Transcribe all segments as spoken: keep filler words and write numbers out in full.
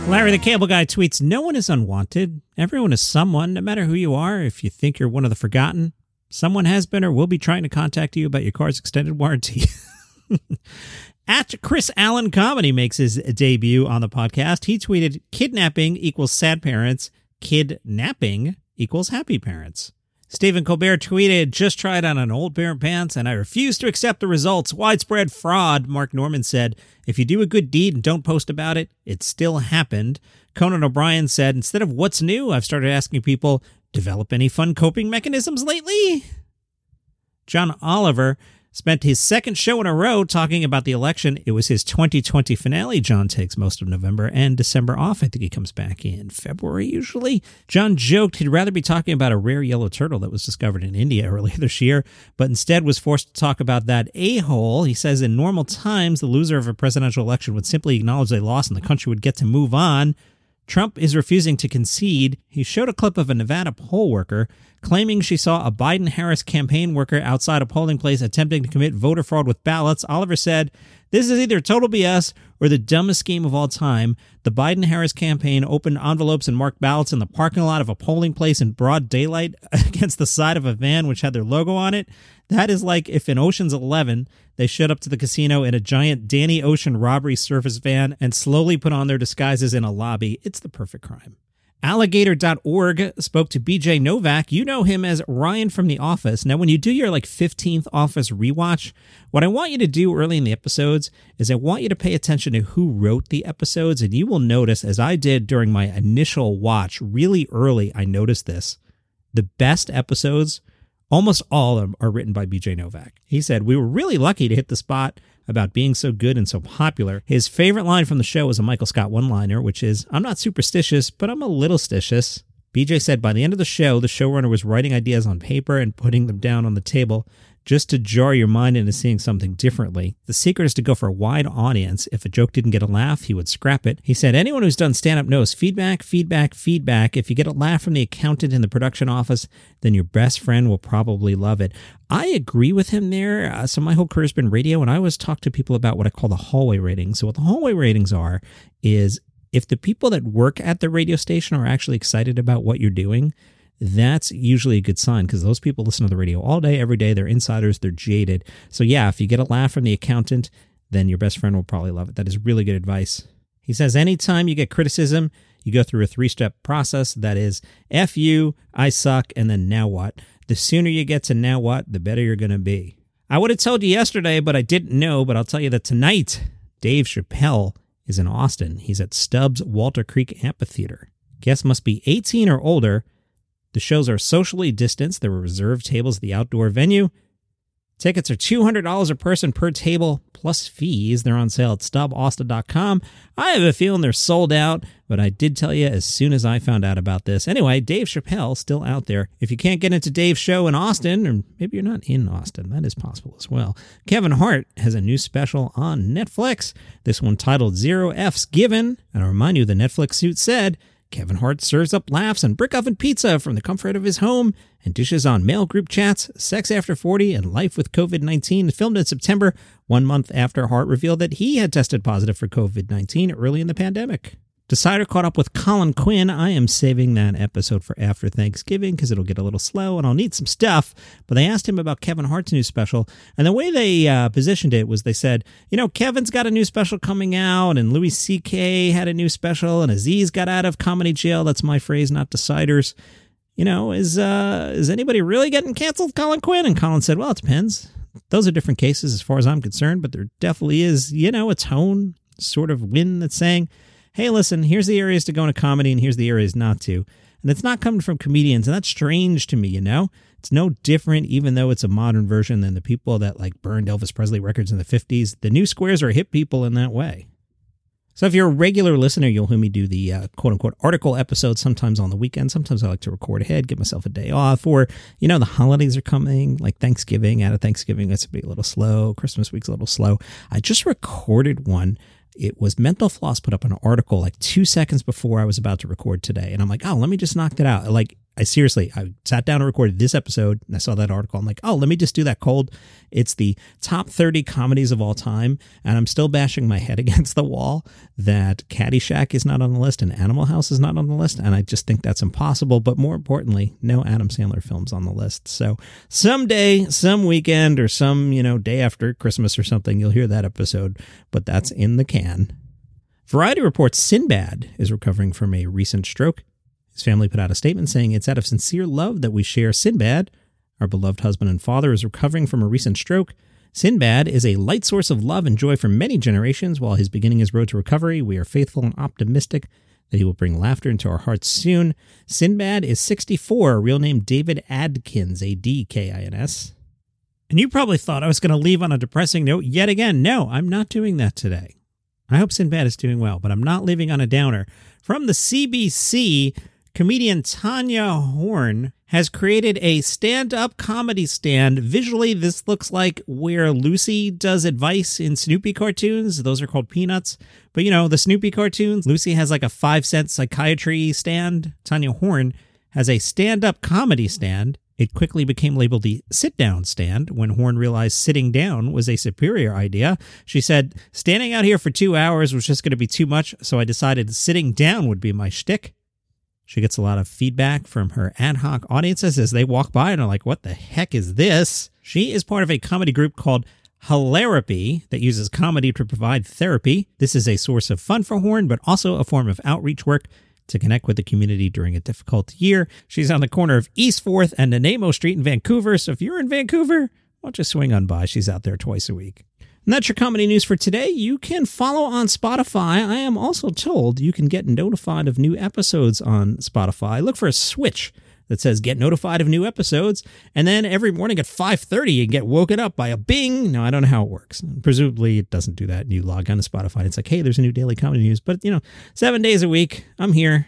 Larry the Cable Guy tweets, "No one is unwanted. Everyone is someone, no matter who you are. If you think you're one of the forgotten, someone has been or will be trying to contact you about your car's extended warranty." At Chris Allen Comedy makes his debut on the podcast. He tweeted, "Kidnapping equals sad parents. Kidnapping equals happy parents." Stephen Colbert tweeted, "Just tried on an old pair of pants and I refuse to accept the results. Widespread fraud." Mark Norman said, "If you do a good deed and don't post about it, it still happened." Conan O'Brien said, "Instead of what's new, I've started asking people, develop any fun coping mechanisms lately?" John Oliver spent his second show in a row talking about the election. It was his twenty twenty finale. John takes most of November and December off. I think he comes back in February usually. John joked he'd rather be talking about a rare yellow turtle that was discovered in India earlier this year, but instead was forced to talk about that a-hole. He says in normal times, the loser of a presidential election would simply acknowledge they lost and the country would get to move on. Trump is refusing to concede. He showed a clip of a Nevada poll worker claiming she saw a Biden-Harris campaign worker outside a polling place attempting to commit voter fraud with ballots. Oliver said, "This is either total B S or the dumbest scheme of all time. The Biden-Harris campaign opened envelopes and marked ballots in the parking lot of a polling place in broad daylight against the side of a van which had their logo on it. That is like if in Ocean's Eleven, they showed up to the casino in a giant Danny Ocean robbery service van and slowly put on their disguises in a lobby. It's the perfect crime." Alligator dot org spoke to B J Novak. You know him as Ryan from The Office. Now, when you do your like fifteenth Office rewatch, what I want you to do early in the episodes is I want you to pay attention to who wrote the episodes, and you will notice, as I did during my initial watch, really early, I noticed this. The best episodes, almost all of them, are written by B J Novak. He said, "We were really lucky to hit the spot about being so good and so popular." His favorite line from the show was a Michael Scott one-liner, which is, "I'm not superstitious, but I'm a little stitious." B J said by the end of the show, the showrunner was writing ideas on paper and putting them down on the table just to jar your mind into seeing something differently. The secret is to go for a wide audience. If a joke didn't get a laugh, he would scrap it. He said, "Anyone who's done stand-up knows feedback, feedback, feedback. If you get a laugh from the accountant in the production office, then your best friend will probably love it." I agree with him there. Uh, so my whole career has been radio, and I always talk to people about what I call the hallway ratings. So what the hallway ratings are is if the people that work at the radio station are actually excited about what you're doing, that's usually a good sign because those people listen to the radio all day, every day. They're insiders. They're jaded. So yeah, if you get a laugh from the accountant, then your best friend will probably love it. That is really good advice. He says, anytime you get criticism, you go through a three-step process. That is, F you, I suck, and then now what? The sooner you get to now what, the better you're going to be. I would have told you yesterday, but I didn't know, but I'll tell you that tonight, Dave Chappelle is in Austin. He's at Stubbs Walter Creek Amphitheater. Guests must be eighteen or older. The shows are socially distanced. There were reserved tables at the outdoor venue. Tickets are two hundred dollars a person per table, plus fees. They're on sale at stub austin dot com. I have a feeling they're sold out, but I did tell you as soon as I found out about this. Anyway, Dave Chappelle still out there. If you can't get into Dave's show in Austin, or maybe you're not in Austin, that is possible as well. Kevin Hart has a new special on Netflix. This one titled Zero F's Given. And I'll remind you, the Netflix suit said, Kevin Hart serves up laughs and brick oven pizza from the comfort of his home and dishes on mail group chats, sex after forty, and life with covid nineteen. Filmed in September, one month after Hart revealed that he had tested positive for covid nineteen early in the pandemic. Decider caught up with Colin Quinn. I am saving that episode for after Thanksgiving because it'll get a little slow and I'll need some stuff. But they asked him about Kevin Hart's new special. And the way they uh, positioned it was they said, you know, Kevin's got a new special coming out and Louis C K had a new special and Aziz got out of comedy jail. That's my phrase, not Deciders. You know, is, uh, is anybody really getting canceled, Colin Quinn? And Colin said, well, it depends. Those are different cases as far as I'm concerned, but there definitely is, you know, a tone sort of wind that's saying, hey, listen, here's the areas to go into comedy and here's the areas not to. And it's not coming from comedians, and that's strange to me, you know? It's no different, even though it's a modern version, than the people that like burned Elvis Presley records in the fifties. The new squares are hip people in that way. So if you're a regular listener, you'll hear me do the uh, quote-unquote article episodes sometimes on the weekend. Sometimes I like to record ahead, give myself a day off. Or, you know, the holidays are coming, like Thanksgiving. Out of Thanksgiving, that's to be a little slow. Christmas week's a little slow. I just recorded one. It was Mental Floss put up an article like two seconds before I was about to record today. And I'm like, oh, let me just knock that out. Like, I seriously, I sat down and recorded this episode, and I saw that article. I'm like, oh, let me just do that cold. It's the top thirty comedies of all time, and I'm still bashing my head against the wall that Caddyshack is not on the list and Animal House is not on the list, and I just think that's impossible. But more importantly, no Adam Sandler films on the list. So someday, some weekend, or some, you know, day after Christmas or something, you'll hear that episode, but that's in the can. Variety reports Sinbad is recovering from a recent stroke. His family put out a statement saying it's out of sincere love that we share Sinbad. Our beloved husband and father is recovering from a recent stroke. Sinbad is a light source of love and joy for many generations. While he's beginning his road to recovery, we are faithful and optimistic that he will bring laughter into our hearts soon. Sinbad is sixty-four, real name David Adkins, A D K I N S. And you probably thought I was going to leave on a depressing note yet again. No, I'm not doing that today. I hope Sinbad is doing well, but I'm not leaving on a downer. From the C B C, comedian Tanya Horn has created a stand-up comedy stand. Visually, this looks like where Lucy does advice in Snoopy cartoons. Those are called Peanuts. But, you know, the Snoopy cartoons, Lucy has like a five-cent psychiatry stand. Tanya Horn has a stand-up comedy stand. It quickly became labeled the sit-down stand when Horn realized sitting down was a superior idea. She said, standing out here for two hours was just going to be too much, so I decided sitting down would be my shtick. She gets a lot of feedback from her ad hoc audiences as they walk by and are like, what the heck is this? She is part of a comedy group called Hilarapy that uses comedy to provide therapy. This is a source of fun for Horn, but also a form of outreach work to connect with the community during a difficult year. She's on the corner of East fourth and Nanaimo Street in Vancouver, so if you're in Vancouver, why don't you swing on by? She's out there twice a week. And that's your comedy news for today. You can follow on Spotify. I am also told you can get notified of new episodes on Spotify. Look for a switch that says get notified of new episodes, and then every morning at five thirty you get woken up by a bing. No, I don't know how it works. Presumably it doesn't do that. And you log on to Spotify and it's like, hey, there's a new daily comedy news. But, you know, seven days a week, I'm here.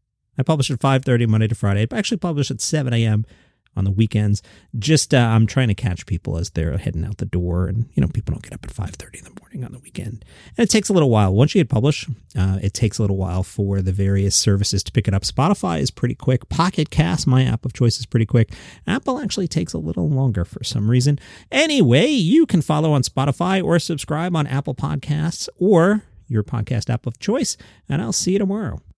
I publish at five thirty Monday to Friday. I actually publish at seven a.m. on the weekends. Just uh, I'm trying to catch people as they're heading out the door, and you know, people don't get up at five thirty in the morning on the weekend. And it takes a little while. Once you hit publish, uh, it takes a little while for the various services to pick it up. Spotify is pretty quick. Pocket Cast, my app of choice, is pretty quick. Apple actually takes a little longer for some reason. Anyway, you can follow on Spotify or subscribe on Apple Podcasts or your podcast app of choice, and I'll see you tomorrow.